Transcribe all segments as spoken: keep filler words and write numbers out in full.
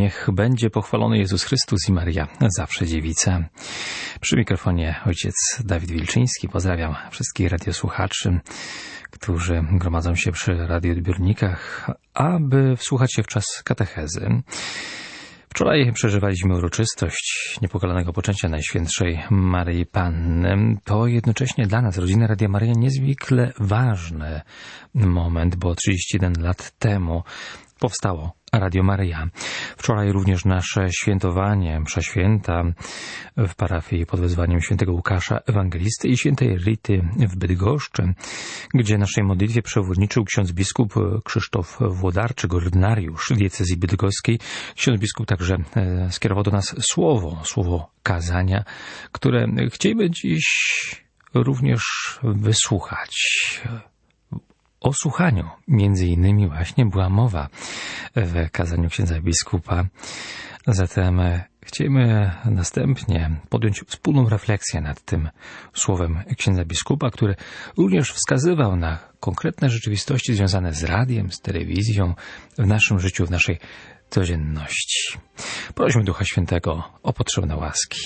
Niech będzie pochwalony Jezus Chrystus i Maria, zawsze dziewica. Przy mikrofonie ojciec Dawid Wilczyński. Pozdrawiam wszystkich radiosłuchaczy, którzy gromadzą się przy radioodbiornikach, aby wsłuchać się w czas katechezy. Wczoraj przeżywaliśmy uroczystość niepokalanego poczęcia Najświętszej Maryi Panny. To jednocześnie dla nas, rodziny Radia Maryja, niezwykle ważny moment, bo trzydzieści jeden lat temu powstało Radio Maryja. Wczoraj również nasze świętowanie, msza święta w parafii pod wezwaniem świętego Łukasza Ewangelisty i świętej Rity w Bydgoszczy, gdzie naszej modlitwie przewodniczył ksiądz biskup Krzysztof Włodarczyk, ordynariusz diecezji bydgoskiej. Ksiądz biskup także skierował do nas słowo, słowo kazania, które chcieliby dziś również wysłuchać. O słuchaniu, między innymi, właśnie była mowa w kazaniu księdza biskupa. Zatem chcielibyśmy następnie podjąć wspólną refleksję nad tym słowem księdza biskupa, który również wskazywał na konkretne rzeczywistości związane z radiem, z telewizją, w naszym życiu, w naszej codzienności. Prośmy Ducha Świętego o potrzebne łaski.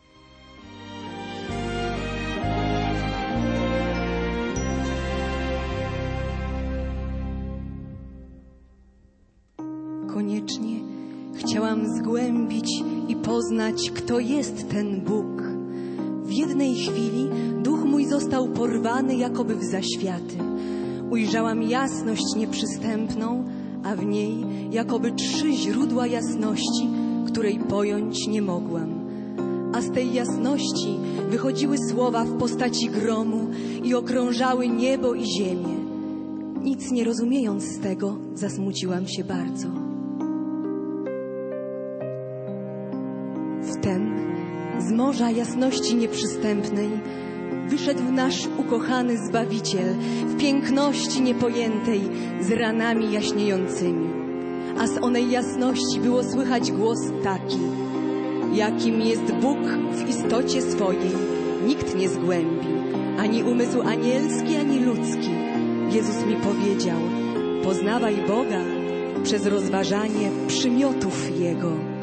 Koniecznie chciałam zgłębić i poznać, kto jest ten Bóg. W jednej chwili duch mój został porwany jakoby w zaświaty. Ujrzałam jasność nieprzystępną, a w niej jakoby trzy źródła jasności, której pojąć nie mogłam. A z tej jasności wychodziły słowa w postaci gromu i okrążały niebo i ziemię. Nic nie rozumiejąc z tego, zasmuciłam się bardzo. Wtem z morza jasności nieprzystępnej wyszedł nasz ukochany Zbawiciel w piękności niepojętej, z ranami jaśniejącymi. A z onej jasności było słychać głos taki: jakim jest Bóg w istocie swojej, nikt nie zgłębi, ani umysł anielski, ani ludzki. Jezus mi powiedział: poznawaj Boga przez rozważanie przymiotów Jego.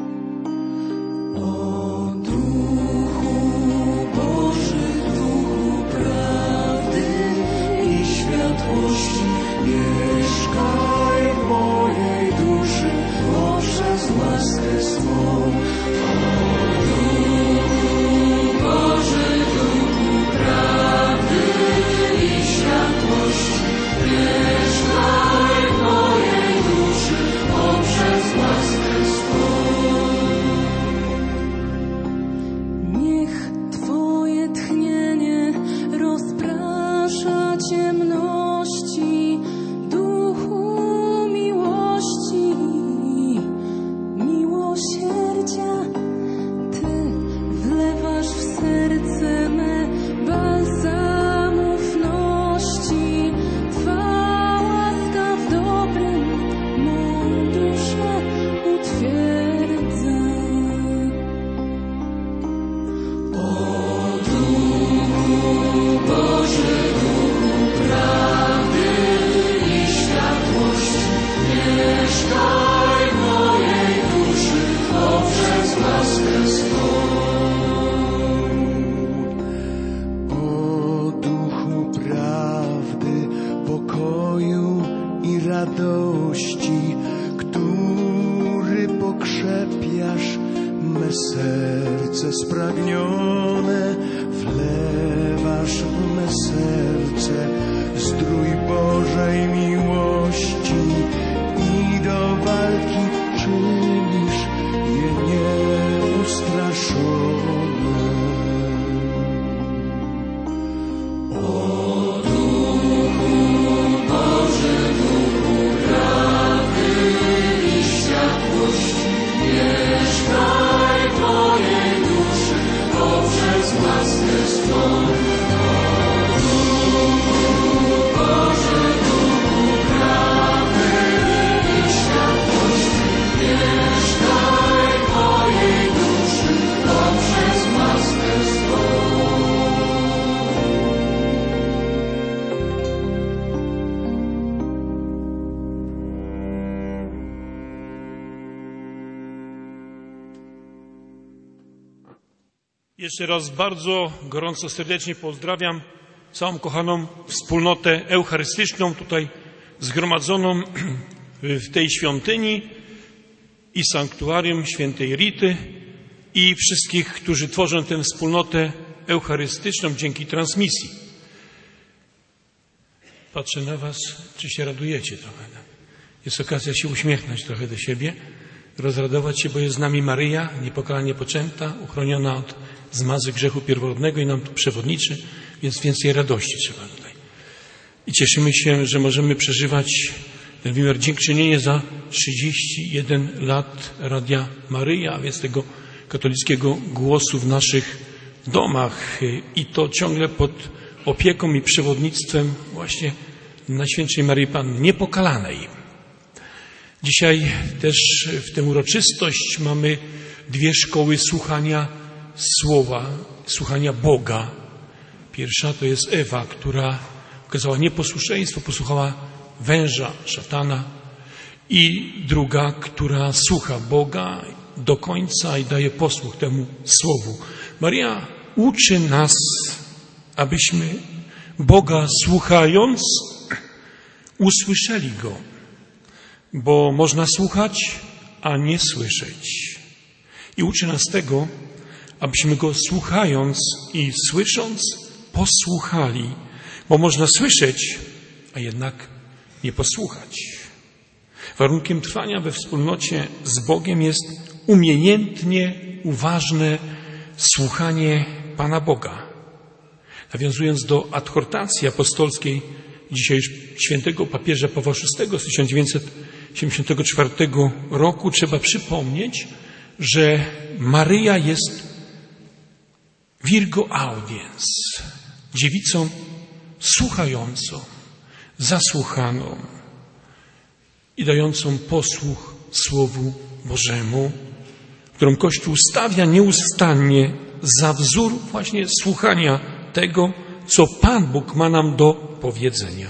Mieszkaj w mojej duszy poprzez łaskę swą. O Duchu Boży, Duchu prawdy i światłości, mieszkaj w mojej duszy poprzez łaskę swą. Niech Twoje tchnienie rozprasza ciemności, duchu miłości, miłosierdzia. Ty wlewasz w serce me balsam ufności. Twa łaska w dobrym mą duszę utwierdza. O Duchu Boży, Duchu prawdy i światłości, mieszkaj w mojej duszy poprzez łaskę swą. O Duchu prawdy, pokoju i radości, który pokrzepiasz me serce spragnione, wlewasz w me serce zdrój Bożej miłości i do walki czynisz je nieustraszone. O Duchu Boży, Duchu prawdy i światłości, mieszkaj w mojej duszy poprzez łaskę swą. O Duchu Boży, Duchu Jeszcze raz bardzo gorąco, serdecznie pozdrawiam całą kochaną wspólnotę eucharystyczną tutaj zgromadzoną w tej świątyni i sanktuarium świętej Rity i wszystkich, którzy tworzą tę wspólnotę eucharystyczną dzięki transmisji. Patrzę na was, czy się radujecie trochę. Jest okazja się uśmiechnąć trochę do siebie, rozradować się, bo jest z nami Maryja, niepokalanie poczęta, uchroniona od zmazy grzechu pierworodnego i nam tu przewodniczy, więc więcej radości trzeba tutaj. I cieszymy się, że możemy przeżywać ten wymiar dziękczynienia za trzydzieści jeden lat Radia Maryja, a więc tego katolickiego głosu w naszych domach i to ciągle pod opieką i przewodnictwem właśnie Najświętszej Maryi Panny Niepokalanej. Dzisiaj też w tę uroczystość mamy dwie szkoły słuchania Słowa, słuchania Boga. Pierwsza to jest Ewa, która okazała nieposłuszeństwo, posłuchała węża, szatana. I druga, która słucha Boga do końca i daje posłuch temu Słowu. Maryja uczy nas, abyśmy Boga słuchając usłyszeli Go. Bo można słuchać, a nie słyszeć. I uczy nas tego, abyśmy Go słuchając i słysząc posłuchali. Bo można słyszeć, a jednak nie posłuchać. Warunkiem trwania we wspólnocie z Bogiem jest umiejętnie, uważne słuchanie Pana Boga. Nawiązując do adhortacji apostolskiej dzisiaj już świętego papieża Pawła szóstego z tysiąc dziewięćset siedemdziesiątego czwartego roku, trzeba przypomnieć, że Maryja jest Virgo Audiens, dziewicą słuchającą, zasłuchaną i dającą posłuch Słowu Bożemu, którą Kościół stawia nieustannie za wzór właśnie słuchania tego, co Pan Bóg ma nam do powiedzenia.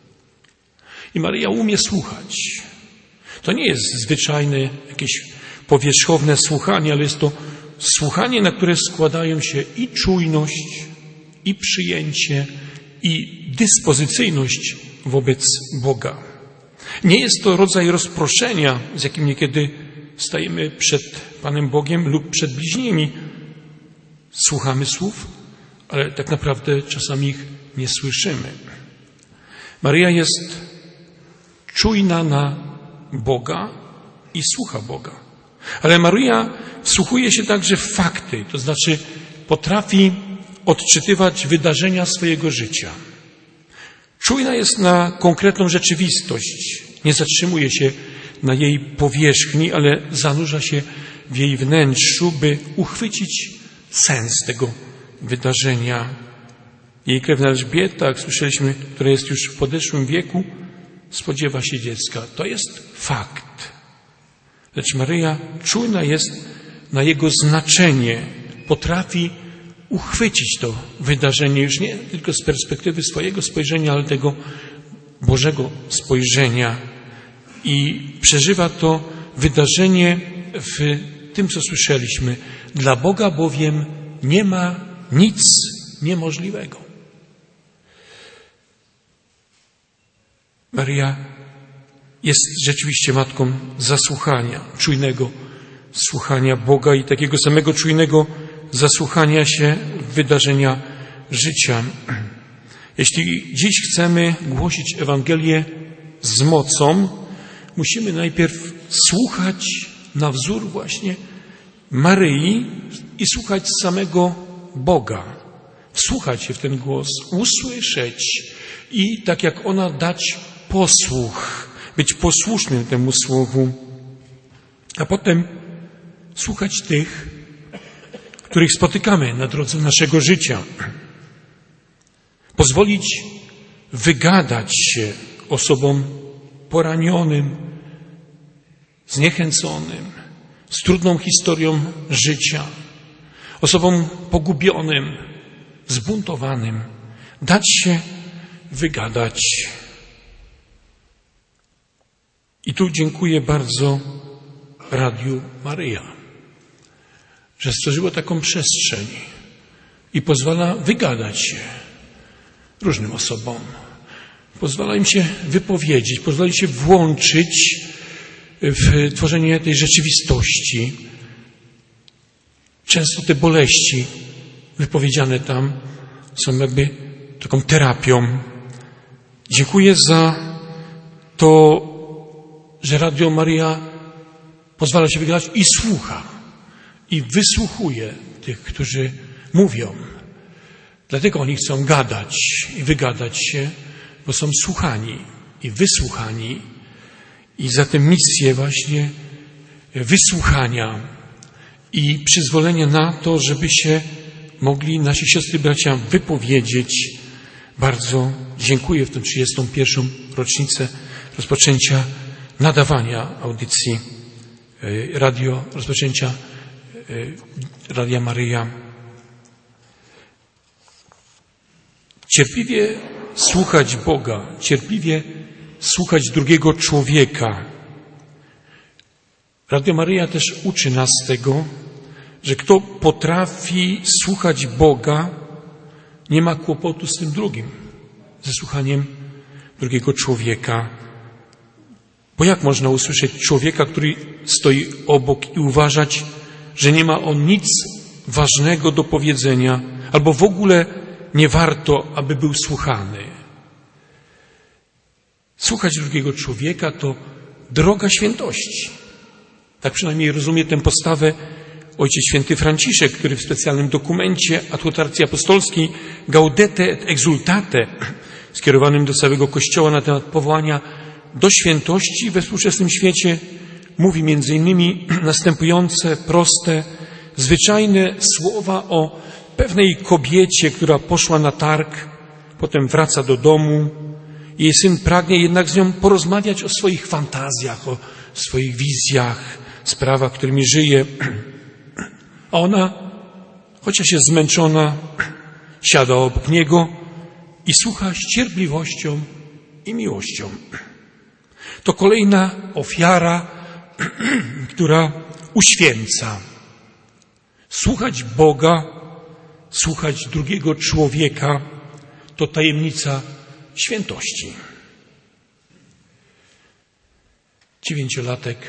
I Maryja umie słuchać. To nie jest zwyczajne, jakieś powierzchowne słuchanie, ale jest to słuchanie, na które składają się i czujność, i przyjęcie, i dyspozycyjność wobec Boga. Nie jest to rodzaj rozproszenia, z jakim niekiedy stajemy przed Panem Bogiem lub przed bliźnimi. Słuchamy słów, ale tak naprawdę czasami ich nie słyszymy. Maryja jest czujna na Boga i słucha Boga. Ale Maryja wsłuchuje się także w fakty, to znaczy potrafi odczytywać wydarzenia swojego życia. Czujna jest na konkretną rzeczywistość. Nie zatrzymuje się na jej powierzchni, ale zanurza się w jej wnętrzu, by uchwycić sens tego wydarzenia. Jej krewna Elżbieta, jak słyszeliśmy, która jest już w podeszłym wieku, spodziewa się dziecka. To jest fakt. Lecz Maryja czujna jest na jego znaczenie. Potrafi uchwycić to wydarzenie już nie tylko z perspektywy swojego spojrzenia, ale tego Bożego spojrzenia. I przeżywa to wydarzenie w tym, co słyszeliśmy. Dla Boga bowiem nie ma nic niemożliwego. Maryja jest rzeczywiście matką zasłuchania, czujnego słuchania Boga i takiego samego czujnego zasłuchania się w wydarzenia życia. Jeśli dziś chcemy głosić Ewangelię z mocą, musimy najpierw słuchać na wzór właśnie Maryi i słuchać samego Boga. Wsłuchać się w ten głos, usłyszeć i tak jak ona dać posłuch, być posłusznym temu słowu, a potem słuchać tych, których spotykamy na drodze naszego życia. Pozwolić wygadać się osobom poranionym, zniechęconym, z trudną historią życia, osobom pogubionym, zbuntowanym. Dać się wygadać. I tu dziękuję bardzo Radiu Maryja, że stworzyło taką przestrzeń i pozwala wygadać się różnym osobom. Pozwala im się wypowiedzieć, pozwala im się włączyć w tworzenie tej rzeczywistości. Często te boleści wypowiedziane tam są jakby taką terapią. Dziękuję za to, że Radio Maryja pozwala się wygadać i słucha, i wysłuchuje tych, którzy mówią. Dlatego oni chcą gadać i wygadać się, bo są słuchani i wysłuchani. I za tę misję właśnie wysłuchania i przyzwolenia na to, żeby się mogli nasi siostry i bracia wypowiedzieć. Bardzo dziękuję w tę trzydziestą pierwszą rocznicę rozpoczęcia nadawania audycji radio, rozpoczęcia Radia Maryja. Cierpliwie słuchać Boga, cierpliwie słuchać drugiego człowieka. Radio Maryja też uczy nas tego, że kto potrafi słuchać Boga, nie ma kłopotu z tym drugim, ze słuchaniem drugiego człowieka. Bo jak można usłyszeć człowieka, który stoi obok i uważać, że nie ma on nic ważnego do powiedzenia, albo w ogóle nie warto, aby był słuchany. Słuchać drugiego człowieka to droga świętości. Tak przynajmniej rozumie tę postawę Ojciec Święty Franciszek, który w specjalnym dokumencie Adhortacji Apostolskiej Gaudete et Exultate, skierowanym do całego Kościoła na temat powołania do świętości we współczesnym świecie, mówi między innymi następujące proste, zwyczajne słowa o pewnej kobiecie, która poszła na targ, potem wraca do domu. Jej syn pragnie jednak z nią porozmawiać o swoich fantazjach, o swoich wizjach, sprawach, którymi żyje. A ona, chociaż jest zmęczona, siada obok niego i słucha z cierpliwością i miłością. To kolejna ofiara, która uświęca. Słuchać Boga, słuchać drugiego człowieka to tajemnica świętości. Dziewięciolatek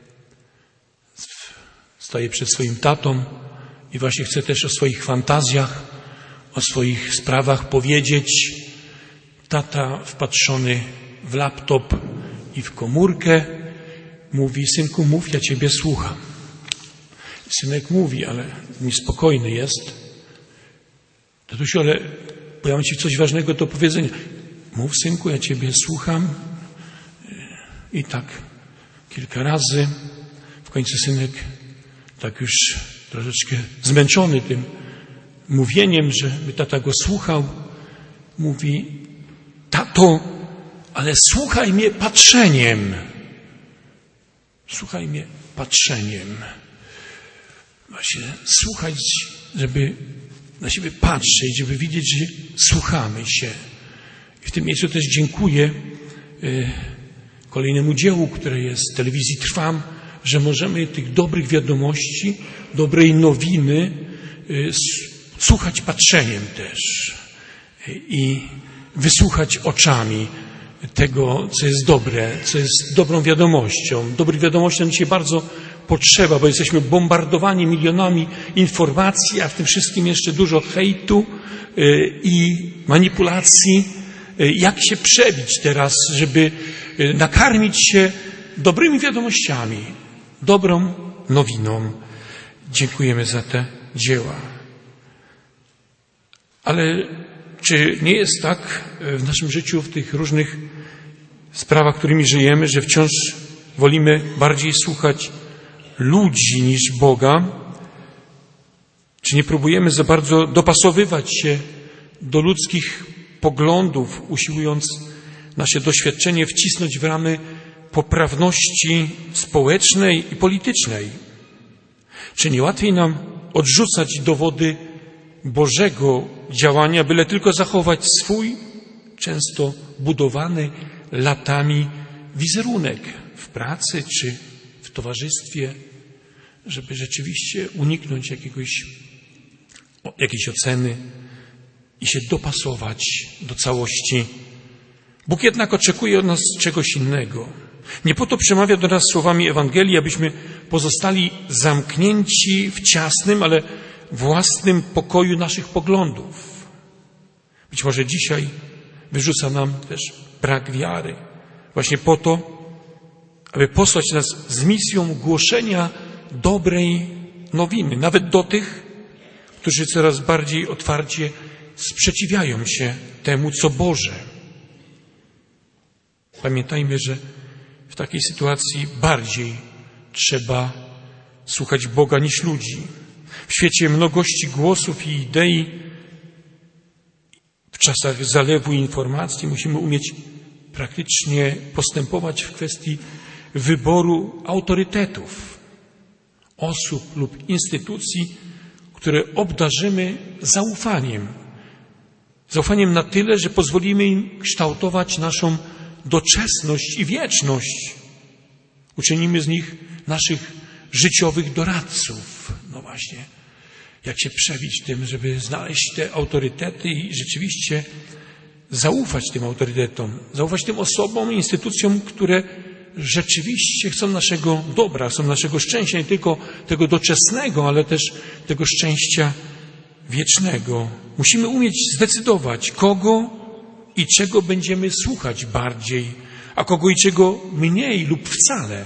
staje przed swoim tatą i właśnie chce też o swoich fantazjach, o swoich sprawach powiedzieć. Tata wpatrzony w laptop i w komórkę mówi: synku, mów, ja ciebie słucham. Synek mówi, ale niespokojny jest. Tatusiu, ale bo ja mam ci coś ważnego do powiedzenia. Mów, synku, ja ciebie słucham. I tak kilka razy. W końcu synek, tak już troszeczkę zmęczony tym mówieniem, żeby tata go słuchał, mówi: tato, ale słuchaj mnie patrzeniem. Słuchaj mnie patrzeniem. Właśnie słuchać, żeby na siebie patrzeć, żeby widzieć, że słuchamy się. I w tym miejscu też dziękuję y, kolejnemu dziełu, które jest w telewizji Trwam, że możemy tych dobrych wiadomości, dobrej nowiny y, słuchać patrzeniem też y, i wysłuchać oczami tego, co jest dobre, co jest dobrą wiadomością. Dobrych wiadomości nam dzisiaj bardzo potrzeba, bo jesteśmy bombardowani milionami informacji, a w tym wszystkim jeszcze dużo hejtu y, i manipulacji. Y, jak się przebić teraz, żeby y, nakarmić się dobrymi wiadomościami, dobrą nowiną. Dziękujemy za te dzieła. Ale czy nie jest tak w naszym życiu, w tych różnych sprawach, którymi żyjemy, że wciąż wolimy bardziej słuchać ludzi niż Boga? Czy nie próbujemy za bardzo dopasowywać się do ludzkich poglądów, usiłując nasze doświadczenie wcisnąć w ramy poprawności społecznej i politycznej? Czy nie łatwiej nam odrzucać dowody Bożego działania, byle tylko zachować swój, często budowany latami wizerunek w pracy czy w towarzystwie? żeby rzeczywiście uniknąć jakiegoś, jakiejś oceny i się dopasować do całości. Bóg jednak oczekuje od nas czegoś innego. Nie po to przemawia do nas słowami Ewangelii, abyśmy pozostali zamknięci w ciasnym, ale własnym pokoju naszych poglądów. Być może dzisiaj wyrzuca nam też brak wiary. Właśnie po to, aby posłać nas z misją głoszenia dobrej nowiny, nawet do tych, którzy coraz bardziej otwarcie sprzeciwiają się temu, co Boże. Pamiętajmy, że w takiej sytuacji bardziej trzeba słuchać Boga niż ludzi. W świecie mnogości głosów i idei, w czasach zalewu informacji musimy umieć praktycznie postępować w kwestii wyboru autorytetów, osób lub instytucji, które obdarzymy zaufaniem. Zaufaniem na tyle, że pozwolimy im kształtować naszą doczesność i wieczność. Uczynimy z nich naszych życiowych doradców. No właśnie, jak się przebić tym, żeby znaleźć te autorytety i rzeczywiście zaufać tym autorytetom, zaufać tym osobom, instytucjom, które rzeczywiście chcą naszego dobra, chcą naszego szczęścia, nie tylko tego doczesnego, ale też tego szczęścia wiecznego. Musimy umieć zdecydować, kogo i czego będziemy słuchać bardziej, a kogo i czego mniej lub wcale.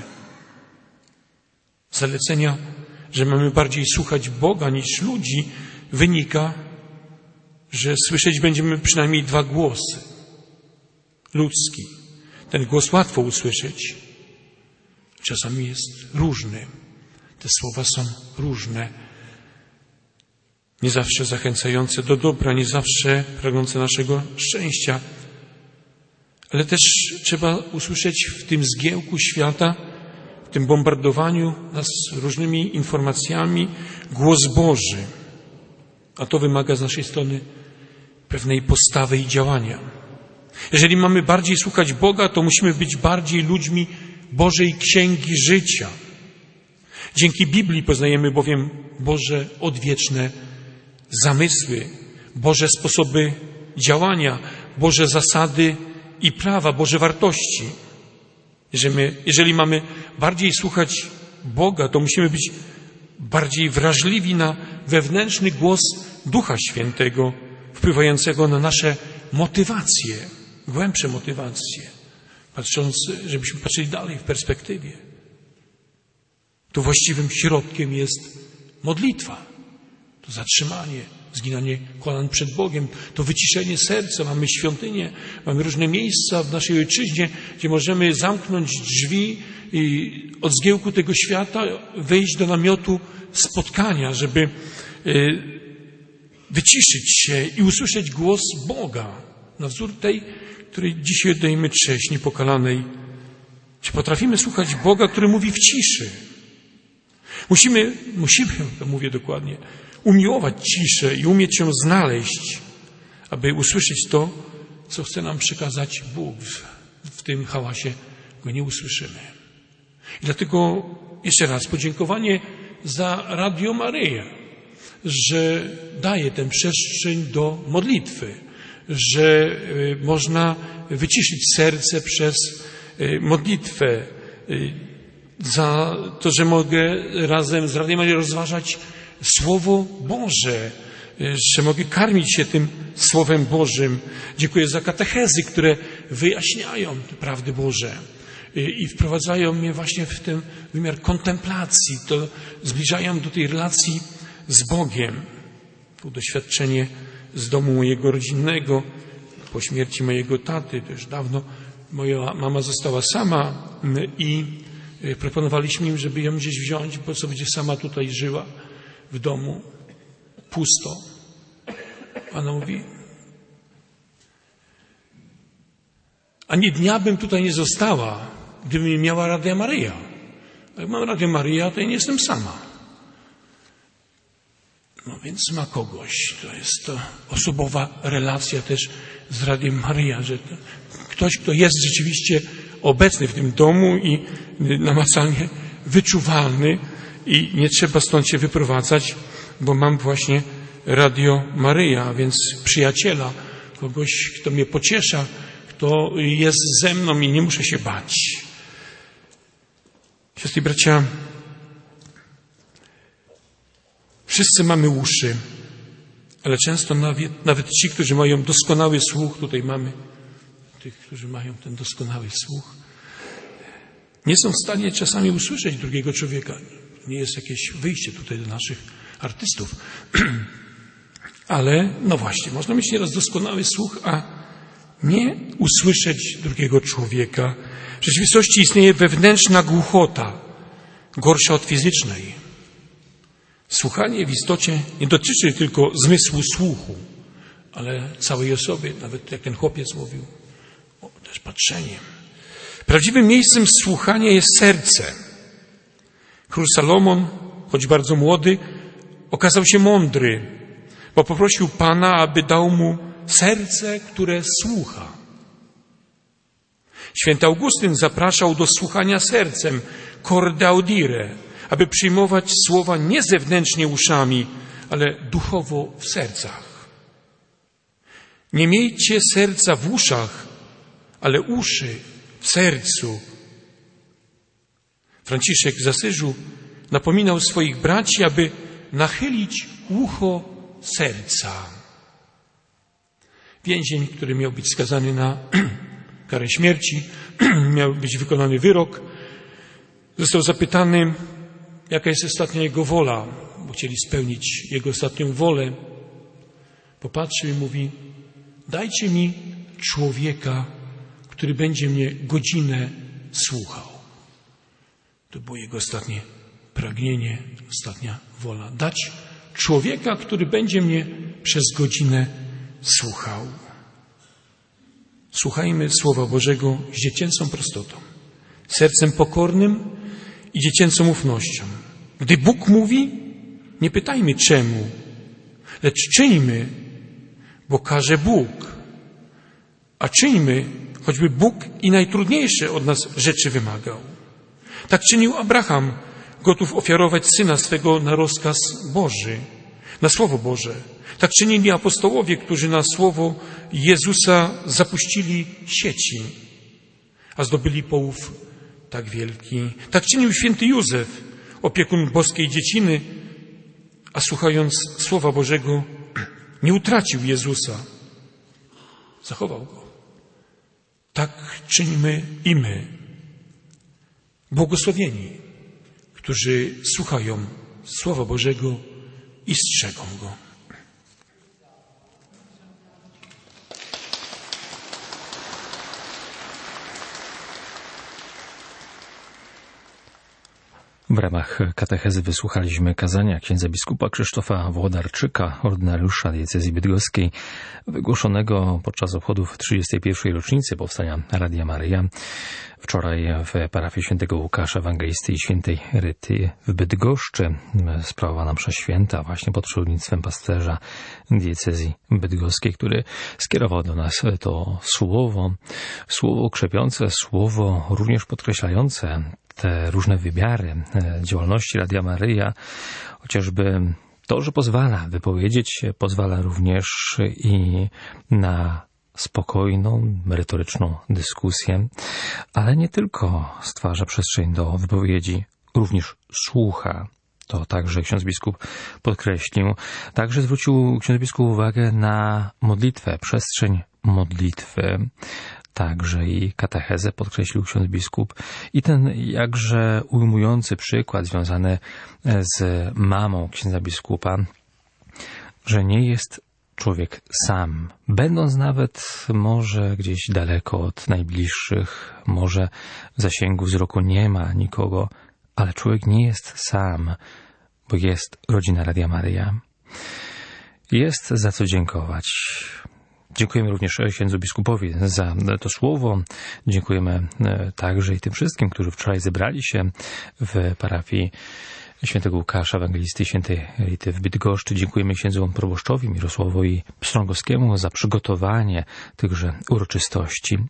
Z zalecenia, że mamy bardziej słuchać Boga niż ludzi, wynika, że słyszeć będziemy przynajmniej dwa głosy. Ludzki. Ten głos łatwo usłyszeć. Czasami jest różny. Te słowa są różne. Nie zawsze zachęcające do dobra, nie zawsze pragnące naszego szczęścia. Ale też trzeba usłyszeć w tym zgiełku świata, w tym bombardowaniu nas różnymi informacjami, głos Boży. A to wymaga z naszej strony pewnej postawy i działania. Jeżeli mamy bardziej słuchać Boga, to musimy być bardziej ludźmi Bożej Księgi Życia. Dzięki Biblii poznajemy bowiem Boże odwieczne zamysły, Boże sposoby działania, Boże zasady i prawa, Boże wartości. Jeżeli, my, jeżeli mamy bardziej słuchać Boga, to musimy być bardziej wrażliwi na wewnętrzny głos Ducha Świętego, wpływającego na nasze motywacje, głębsze motywacje, patrząc, żebyśmy patrzyli dalej w perspektywie. Tu właściwym środkiem jest modlitwa, to zatrzymanie, zginanie kolan przed Bogiem, to wyciszenie serca. Mamy świątynię, mamy różne miejsca w naszej ojczyźnie, gdzie możemy zamknąć drzwi i od zgiełku tego świata wejść do namiotu spotkania, żeby wyciszyć się i usłyszeć głos Boga, na wzór tej, której dzisiaj oddajemy cześć niepokalanej. Czy potrafimy słuchać Boga, który mówi w ciszy? Musimy, musimy, to mówię dokładnie, umiłować ciszę i umieć ją znaleźć, aby usłyszeć to, co chce nam przekazać Bóg. W tym hałasie go nie usłyszymy. I dlatego jeszcze raz podziękowanie za Radio Maryja, że daje tę przestrzeń do modlitwy, że można wyciszyć serce przez modlitwę, za to, że mogę razem z Radiem Maryja rozważać Słowo Boże, że mogę karmić się tym Słowem Bożym. Dziękuję za katechezy, które wyjaśniają te prawdy Boże i wprowadzają mnie właśnie w ten wymiar kontemplacji, to zbliżają do tej relacji z Bogiem. To doświadczenie z domu mojego rodzinnego, po śmierci mojego taty, to już dawno moja mama została sama i proponowaliśmy im, żeby ją gdzieś wziąć, bo co będzie sama tutaj żyła w domu, pusto. Ona mówi, ani dnia bym tutaj nie została, gdybym nie miała Radia Maryja. A jak mam Radio Maryja, to ja nie jestem sama. No więc ma kogoś. To jest to osobowa relacja też z Radiem Maryja, że to ktoś, kto jest rzeczywiście obecny w tym domu i namacalnie wyczuwalny i nie trzeba stąd się wyprowadzać, bo mam właśnie Radio Maryja, więc przyjaciela, kogoś, kto mnie pociesza, kto jest ze mną i nie muszę się bać. Siostry i bracia, wszyscy mamy uszy, ale często nawet, nawet ci, którzy mają doskonały słuch, tutaj mamy tych, którzy mają ten doskonały słuch, nie są w stanie czasami usłyszeć drugiego człowieka. Nie jest jakieś wyjście tutaj do naszych artystów. Ale, no właśnie, można mieć nieraz doskonały słuch, a nie usłyszeć drugiego człowieka. W rzeczywistości istnieje wewnętrzna głuchota, gorsza od fizycznej. Słuchanie w istocie nie dotyczy tylko zmysłu słuchu, ale całej osoby, nawet jak ten chłopiec mówił, o, też patrzenie. Prawdziwym miejscem słuchania jest serce. Król Salomon, choć bardzo młody, okazał się mądry, bo poprosił Pana, aby dał mu serce, które słucha. Święty Augustyn zapraszał do słuchania sercem, corde audire, aby przyjmować słowa nie zewnętrznie uszami, ale duchowo w sercach. Nie miejcie serca w uszach, ale uszy w sercu. Franciszek z Asyżu napominał swoich braci, aby nachylić ucho serca. Więzień, który miał być skazany na karę śmierci, miał być wykonany wyrok, został zapytany, jaka jest ostatnia jego wola, bo chcieli spełnić jego ostatnią wolę. Popatrzył i mówi, dajcie mi człowieka, który będzie mnie godzinę słuchał. To było jego ostatnie pragnienie, ostatnia wola. Dać człowieka, który będzie mnie przez godzinę słuchał. Słuchajmy Słowa Bożego z dziecięcą prostotą, sercem pokornym i dziecięcą ufnością. Gdy Bóg mówi, nie pytajmy czemu, lecz czyńmy, bo każe Bóg. A czyńmy, choćby Bóg i najtrudniejsze od nas rzeczy wymagał. Tak czynił Abraham, gotów ofiarować syna swego na rozkaz Boży, na Słowo Boże. Tak czynili apostołowie, którzy na Słowo Jezusa zapuścili sieci, a zdobyli połów tak wielki. Tak czynił święty Józef, opiekun boskiej dzieciny, a słuchając Słowa Bożego nie utracił Jezusa, zachował go. Tak czyńmy i my, błogosławieni, którzy słuchają Słowa Bożego i strzegą go. W ramach katechezy wysłuchaliśmy kazania księdza biskupa Krzysztofa Włodarczyka, ordynariusza diecezji bydgoskiej, wygłoszonego podczas obchodów trzydziestej pierwszej rocznicy powstania Radia Maryja. Wczoraj w parafii świętego Łukasza Ewangelisty i świętej Ryty w Bydgoszczy sprawowana msza święta właśnie pod przewodnictwem pasterza diecezji bydgoskiej, który skierował do nas to słowo, słowo krzepiące, słowo również podkreślające te różne wymiary działalności Radia Maryja, chociażby to, że pozwala wypowiedzieć się, pozwala również i na spokojną, merytoryczną dyskusję, ale nie tylko stwarza przestrzeń do wypowiedzi, również słucha. To także ksiądz biskup podkreślił. Także zwrócił ksiądz biskup uwagę na modlitwę, przestrzeń modlitwy. Także i katechezę podkreślił ksiądz biskup i ten jakże ujmujący przykład związany z mamą księdza biskupa, że nie jest człowiek sam, będąc nawet może gdzieś daleko od najbliższych, może w zasięgu wzroku nie ma nikogo, ale człowiek nie jest sam, bo jest rodzina Radia Maryja. Jest za co dziękować. Dziękujemy również księdzu biskupowi za to słowo. Dziękujemy także i tym wszystkim, którzy wczoraj zebrali się w parafii świętego Łukasza Ewangelisty i świętej Rity w Bydgoszczy. Dziękujemy księdzu proboszczowi Mirosławowi Pstrągowskiemu za przygotowanie tychże uroczystości.